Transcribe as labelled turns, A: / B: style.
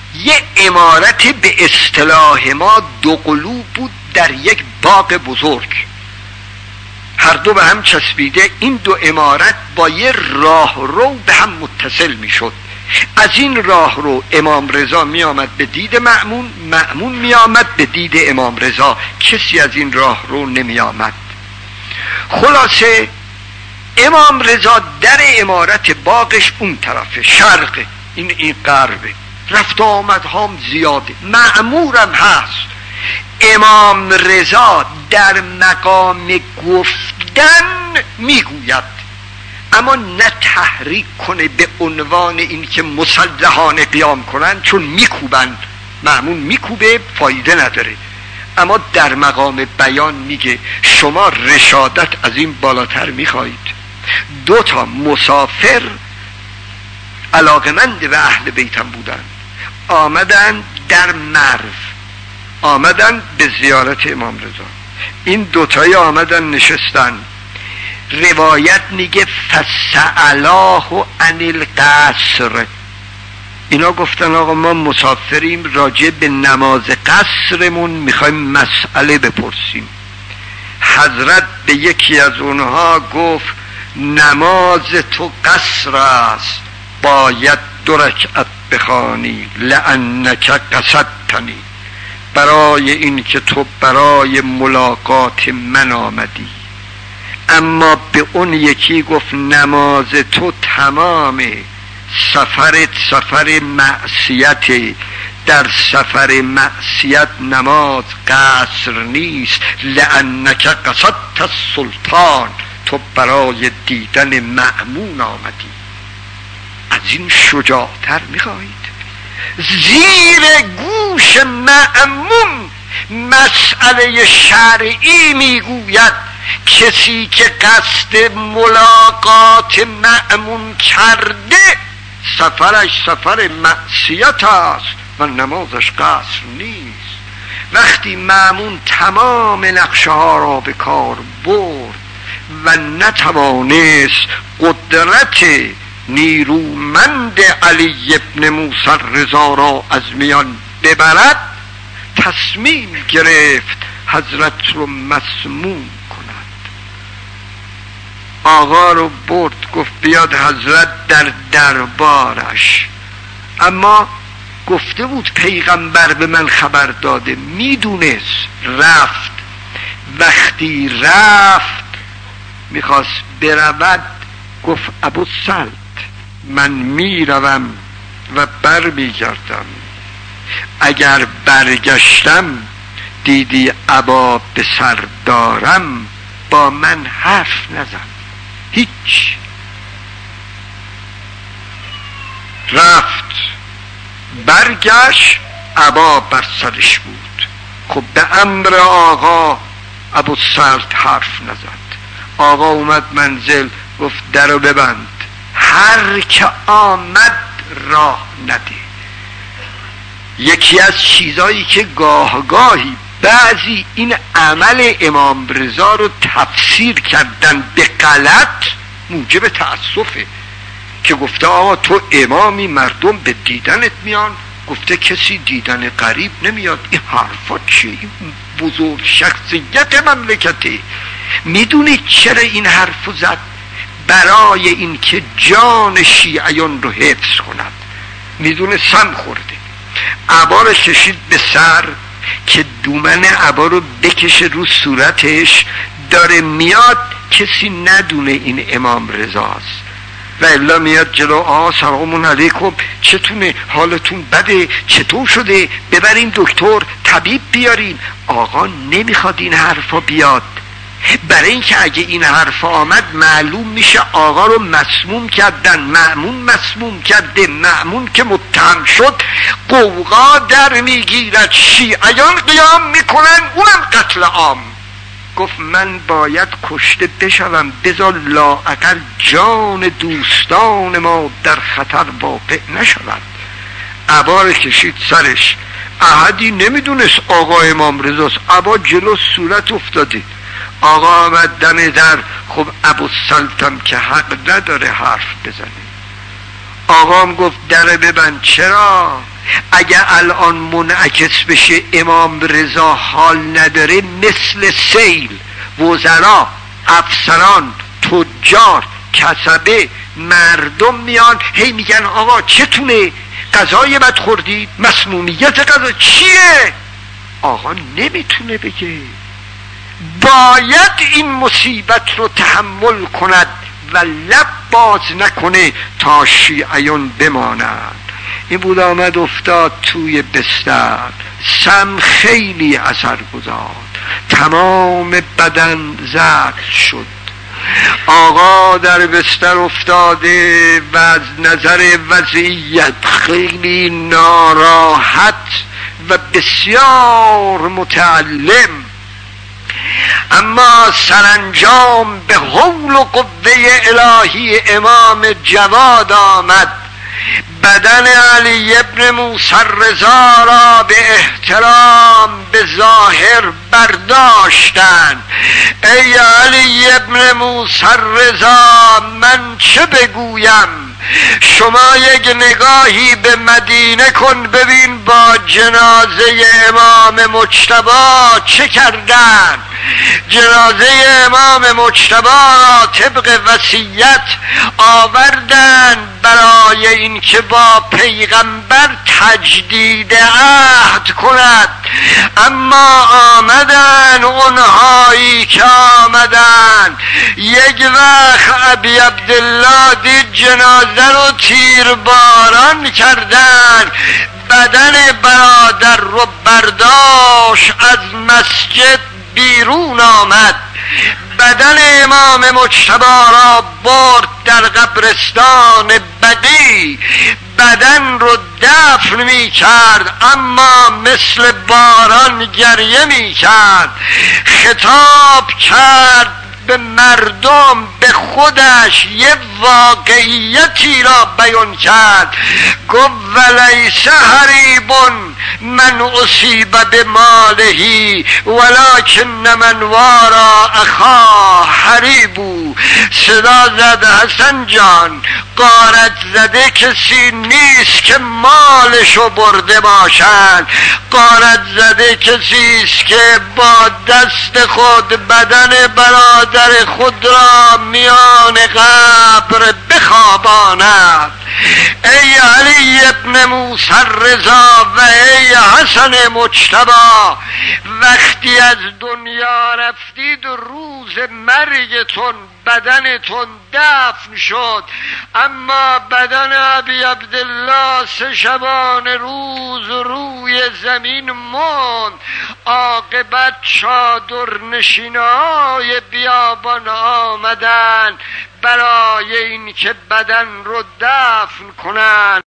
A: یه عمارت به اصطلاح ما دو قلو بود در یک باغ بزرگ، هر دو به هم چسبیده. این دو عمارت با یه راهرو به هم متصل می شد. از این راهرو امام رضا می آمد به دید مأمون، مأمون می آمد به دید امام رضا، کسی از این راهرو نمی آمد. خلاصه امام رضا در عمارت باغش اون طرفه، شرقه، این غربه، رفت آمدها زیاده، مأمورم هست. امام رضا در مقام گفتن میگوید، اما نه تحریک کنه به عنوان این که مسلحانه قیام کنن، چون میکوبن، مأمون میکوبه، فایده نداره. اما در مقام بیان میگه شما رشادت از این بالاتر میخواهید. دو تا مسافر علاقمند به اهل بیتم بودن، آمدن در مرو، آمدن به زیارت امام رضا. این دوتایی آمدن نشستن. روایت میگه فسألاه عن القصر، اینا گفتن آقا ما مسافریم، راجع به نماز قصرمون میخوایم مسئله بپرسیم. حضرت به یکی از اونها گفت نماز تو قصر است، باید 2 رکعت بخوانی، لأنک قصدتنی، برای این که تو برای ملاقات من آمدی. اما به اون یکی گفت نماز تو تمامه، سفرت سفر معصیت، در سفر معصیت نماز قصر نیست، لأنک قصدت السلطان، تو برای دیدن مأمون آمدی. از این شجاعتر میخواهید؟ زیر گوش مأمون مسئله شرعی میگوید کسی که قصد ملاقات مأمون کرده سفرش سفر معصیت است و نمازش قصر نیست. وقتی مأمون تمام نقشه ها را به کار برد و نتوانست قدرت نیرومند علی ابن موسی رضا را از میان ببرد، تصمیم گرفت حضرت رو مسموم کند. آقا رو برد، گفت بیاد حضرت در دربارش. اما گفته بود پیغمبر به من خبر داده، میدونست. رفت. وقتی رفت میخواست برود، گفت ابو سلط من میروم و بر میگردم، اگر برگشتم دیدی ابا به سر دارم با من حرف نزن. هیچ. رفت، برگشت، ابا بر سرش بود. خب به امر آقا ابو سلط حرف نزد. آقا اومد منزل، گفت درو ببند، هر که آمد راه نده. یکی از چیزایی که گاهی بعضی این عمل امام رضا رو تفسیر کردن به غلط موجب تأسفه، که گفته آقا تو امامی، مردم به دیدنت میان، گفته کسی دیدن قریب نمیاد. این حرفا چیه؟ این بزرگ شخصیت مملکته. میدونید چرا این حرفو زد؟ برای این که جان شیعیان رو حفظ کند. میدونه سم خورده، عبا رو کشید به سر که دومن عبا رو بکشه رو صورتش، داره میاد کسی ندونه این امام رضاست. و الا میاد جلو، سلام علیکم، چتونه، حالتون بده، چطور شده، ببریم دکتر، طبیب بیاریم. آقا نمیخواد این حرفا بیاد، برای اینکه اگه این حرف آمد معلوم میشه آقا رو مسموم کردن، مأمون مسموم کرده. مأمون که متهم شد قوقا در میگیرد، شیعیان قیام میکنن، اونم قتل عام. گفت من باید کشته بشوم، بذار لااقل جان دوستان ما در خطر واقع نشود. عبا کشید سرش. احدی نمیدونست آقا امام رضاست. عبا جلو صورت افتاده. آقا آمد دم در. خب ابو سلطم که حق نداره حرف بزنه. آقام گفت در ببند. چرا؟ اگر الان منعکس بشه امام رضا حال نداره، مثل سیل وزرا، افسران، تجار، کسبه، مردم میان هی میگن آقا چتونه؟ غذای بد خوردید؟ مسمومیت غذا چیه؟ آقا نمیتونه بگه، باید این مصیبت رو تحمل کند و لب باز نکنه تا شیعیان بمانند. این بود آمد افتاد توی بستر، سم خیلی اثر گذاشت، تمام بدن زرد شد. آقا در بستر افتاده و از نظر وضعیت خیلی ناراحت و بسیار متألم، اما سرانجام به حول و قوه الهی امام جواد آمد. بدن علی ابن موسی رضا را به احترام به ظاهر برداشتند. ای علی ابن موسی رضا، من چه بگویم؟ شما یک نگاهی به مدینه کن ببین با جنازه امام مجتبی چه کردن. جنازه امام مجتبی را طبق وصیت آوردن برای اینکه با پیغمبر تجدید عهد کند، اما آمدن اونهایی که آمدن یک وقت ابی عبدالله دید جنازه رو تیرباران کردن، بدن برادر رو برداشت از مسجد بیرون آمد، بدن امام مجتبی را برد در قبرستان بقیع، بدن رو دفن می کرد اما مثل باران گریه می کرد. خطاب کرد به مردم، به خودش یه واقعیتی را بیان کرد. گفت ولیس حریب من اصیب بمالهی ولکن من وارا اخا حریبو. صدا زد حسن جان، غارت زده کسی نیست که مالشو برده باشند، غارت زده کسی است که با دست خود بدن برادر خود را میان قبر بخواباند. ای علی ابن موسی رضا و ای حسن مجتبی، وقتی از دنیا رفتید روز مرگتون بدنتون دفن شد، اما بدن ابی عبدالله 3 شبانه روز روی زمین موند. عاقبت چادر نشینای بیابان آمدن برای اینکه بدن رو دفن کنن.